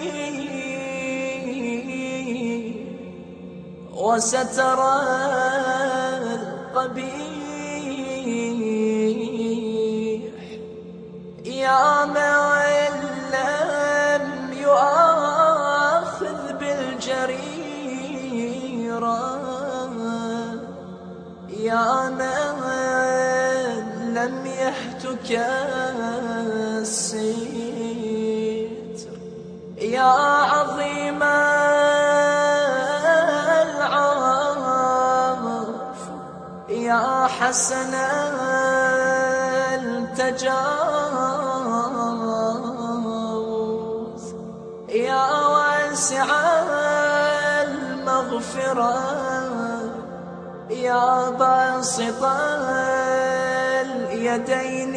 وسترى القبيح يا من لم يؤاخذ بالجريرة، يا من لم يهتك الستر، يا عظيم العفو، يا حسن التجاوز، يا واسع المغفرة، يا باسط اليدين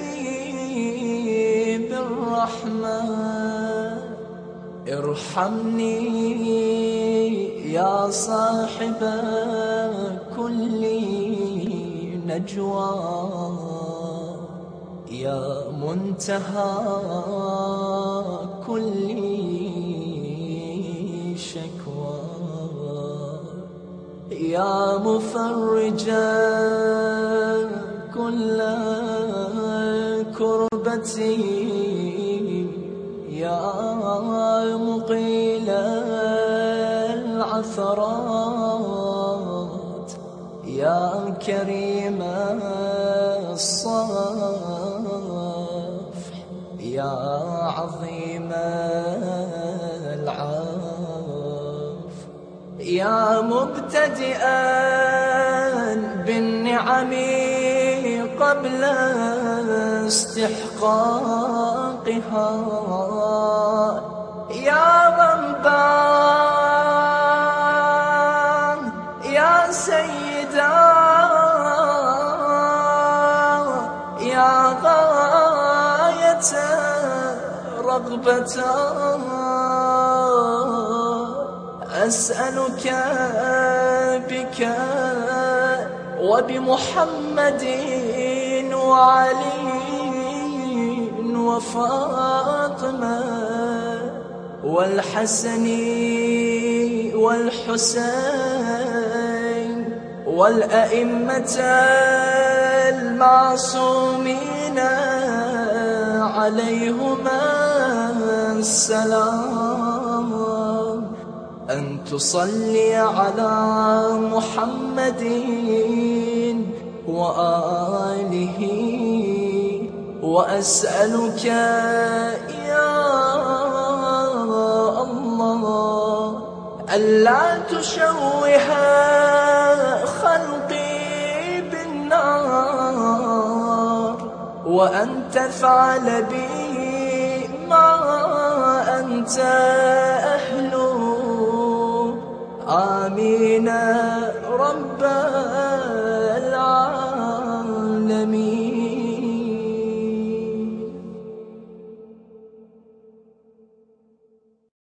بالرحمة، ارحمني يا صاحب كل نجوى، يا منتهى كل شكوى، يا مفرجا كل كربتي، يا مقيل العثرات، يا كريم الصفح، يا عظيم العفو، يا مبتدئا بالنعم قبل استحقاقها، يا رباه يا سيدا يا غاية رغبته، أسألك بك وبمحمد وعلي وفاطمة والحسن والحسين والأئمة المعصومين عليهما السلام، أن تصلي على محمد وآله، وأسألك يا الله ألا تشوه خلقي بالنار، وأن تفعل بي ما أنت أهله. آمين رب العالمين.